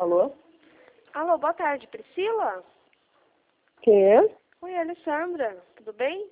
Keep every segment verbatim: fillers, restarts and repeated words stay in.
Alô? Alô, boa tarde, Priscila? Quem é? Oi, Alessandra, tudo bem?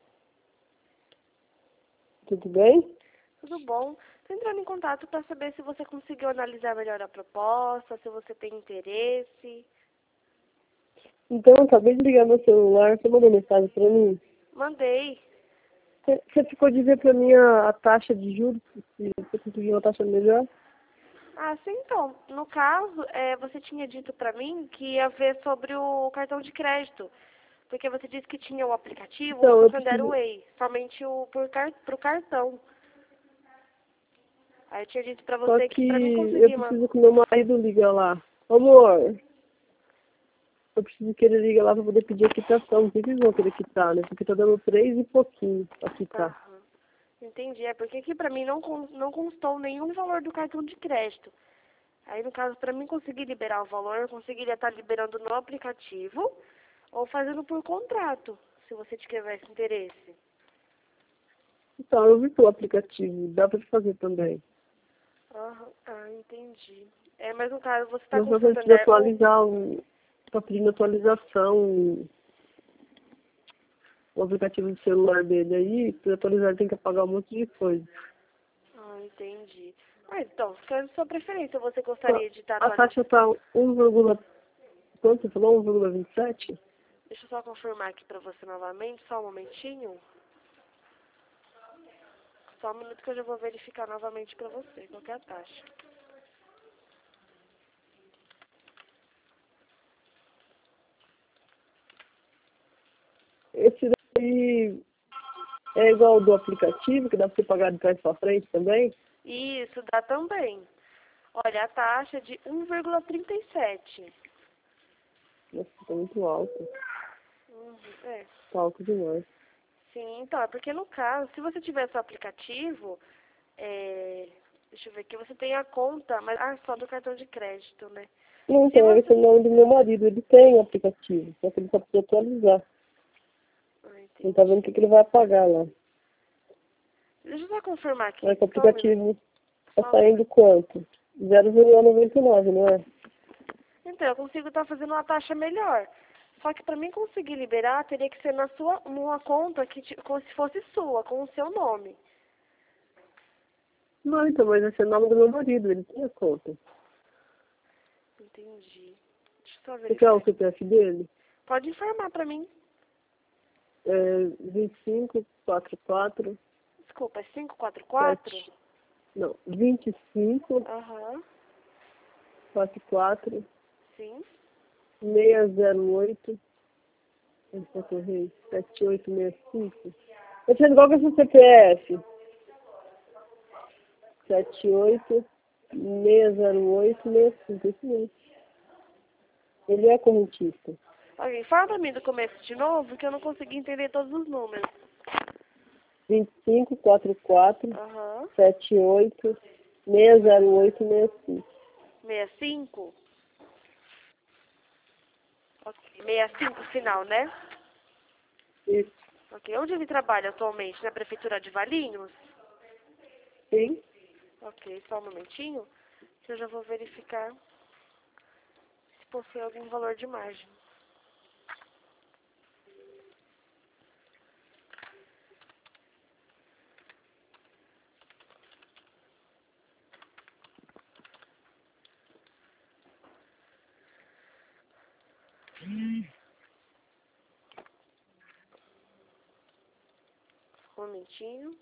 Tudo bem? Tudo bom. Estou entrando em contato para saber se você conseguiu analisar melhor a proposta, se você tem interesse. Então, eu acabei de ligar meu celular, você mandou mensagem pra mim. Mandei. Você você ficou de ver pra mim a, a taxa de juros, se você conseguiu uma taxa melhor? Ah, sim, então. No caso, é, você tinha dito para mim que ia ver sobre o cartão de crédito. Porque você disse que tinha o aplicativo, Então, o eu Santander preciso... Way, somente o por car, pro cartão. Aí eu tinha dito para Só você que para mim que eu conseguir uma... preciso que meu marido liga lá. Amor, eu preciso que ele liga lá pra poder pedir a quitação. Não sei se eles vão querer quitar, né? Porque tá dando três e pouquinho pra quitar. Aham. Entendi. É porque aqui pra mim não, con- não constou nenhum valor do cartão de crédito. Aí, no caso, pra mim conseguir liberar o valor, eu conseguiria estar liberando no aplicativo ou fazendo por contrato, se você tivesse interesse. Então, eu vi que o aplicativo dá pra fazer também. Aham. Ah, entendi. É, mas no caso, você tá Mas com o só que eu preciso Santander ou... atualizar o... Tá pedindo atualização o aplicativo do celular dele aí, para atualizar ele tem que apagar um monte de coisa. Ah, entendi. Ah, então, fica a sua preferência. Você Só- gostaria de estar A atualizando... taxa tá um, vírgula quanto você falou? um vírgula vinte e sete? Deixa eu só confirmar aqui pra você novamente, só um momentinho. Só um minuto que eu já vou verificar novamente pra você, qual que é a taxa. Esse daí é igual ao do aplicativo, que dá para você pagar de trás para frente também? Isso, dá também. Olha, a taxa é de um vírgula trinta e sete. Nossa, tá muito alto. Uhum, é. Tá alto demais. Sim, então, é porque no caso, se você tiver seu aplicativo, é, deixa eu ver aqui, você tem a conta, mas ah, só do cartão de crédito, né? Não, Se então, esse é você... o nome do meu marido, ele tem o aplicativo, só que ele só precisa atualizar. Ah, Ele tá vendo o que, entendi. que ele vai pagar lá. Deixa eu só confirmar Mas aqui, que o só um minuto. aplicativo tá Só um saindo minuto. quanto? zero vírgula noventa e nove, não é? Então, eu consigo estar fazendo uma taxa melhor. Só que para mim conseguir liberar, teria que ser na sua, numa conta que ti- como se fosse sua, com o seu nome. Não, então, mas esse é o nome do meu marido, ele tem a conta. Entendi. Deixa eu só Você quer o verificar. C P F dele? Pode informar para mim. É vinte e cinco, quarenta e quatro, Desculpa, é cinco quatro quatro? sete, não, vinte e cinco, Aham, quarenta e quatro, sim. seiscentos e oito, onde está o correio? sete oito seis cinco. Eu tinha qual que é o seu C P F? sete oito seis zero oito seis cinco, isso mesmo. Ele é correntista. Ok, fala para mim do começo de novo, que eu não consegui entender todos os números. vinte e cinco, quarenta e quatro, Aham, sete oito seis zero oito seis cinco. sessenta e cinco? Ok, sessenta e cinco final, né? Isso. Ok, onde ele trabalha atualmente? Na prefeitura de Valinhos? Sim. Ok, só um momentinho, que eu já vou verificar se possui algum valor de margem. Um momentinho.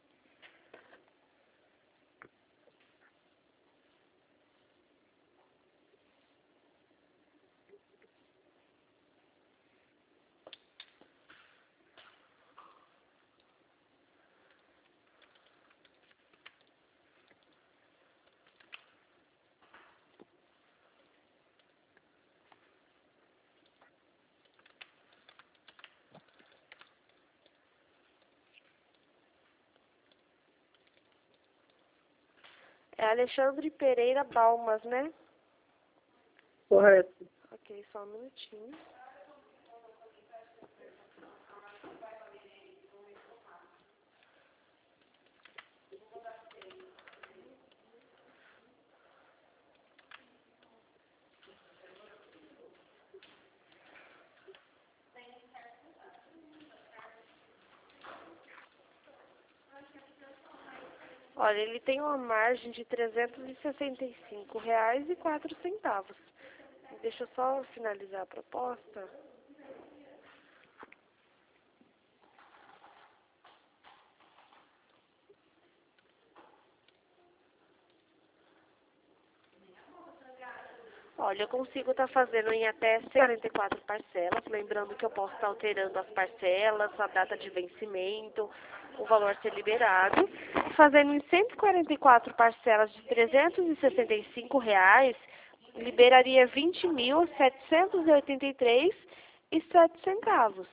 É Alexandre Pereira Balmas, né? Correto. Ok, só um minutinho. Olha, ele tem uma margem de trezentos e sessenta e cinco reais e quatro centavos. Deixa eu só finalizar a proposta. Olha, eu consigo estar fazendo em até quarenta e quatro parcelas, lembrando que eu posso estar alterando as parcelas, a data de vencimento, o valor a ser liberado. Fazendo em cento e quarenta e quatro parcelas de trezentos e sessenta e cinco reais, liberaria vinte mil setecentos e oitenta e três reais e sete centavos.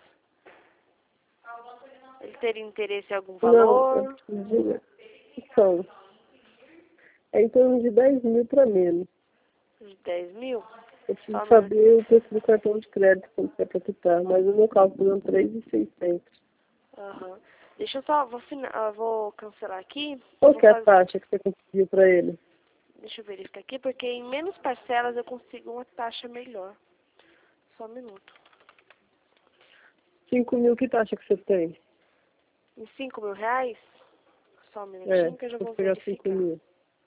Ele teria interesse em algum valor? Não, de, são. É em torno de dez mil para menos. De dez mil? Eu preciso Só saber o preço do cartão de crédito, quanto é para quitar, mas o meu cálculo é três mil e seiscentos. Aham. Deixa eu só, vou, fina, ah, vou cancelar aqui. Qual Vou que é a fazer, taxa que você conseguiu para ele? deixa eu verificar aqui, porque em menos parcelas eu consigo uma taxa melhor. Só um minuto. cinco mil, que taxa que você tem? Em cinco mil reais? Só um minutinho É, que eu já vou vou pegar cinco verificar. mil.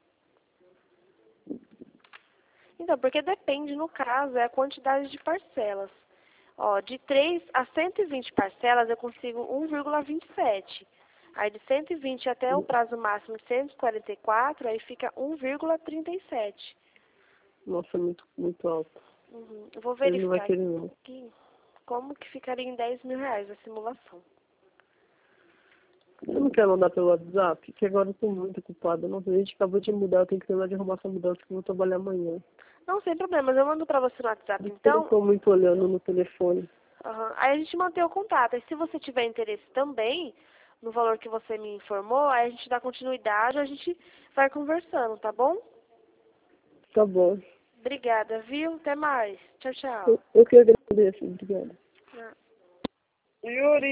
Então, porque depende, no caso, é a quantidade de parcelas. Ó, de três a cento e vinte parcelas eu consigo um vírgula vinte e sete. Aí de cento e vinte até o prazo máximo de cento e quarenta e quatro, aí fica um vírgula trinta e sete. Nossa, muito, muito alto. Uhum. Eu vou Ele não vai verificar querer não. aqui como que ficaria em dez mil reais a simulação. Você não quer mandar pelo WhatsApp? Que agora eu tô muito ocupada. Nossa, a gente acabou de mudar, eu tenho que terminar de arrumar essa mudança que eu vou trabalhar amanhã. Não, sem problemas, eu mando pra você no WhatsApp, Por isso que eu não então. tô muito olhando no telefone. Uhum. Aí a gente mantém o contato. E se você tiver interesse também no valor que você me informou, aí a gente dá continuidade, a gente vai conversando, tá bom? Tá bom. Obrigada, viu? Até mais. Tchau, tchau. Eu, eu que agradeço. Obrigada. Ah. Yuri!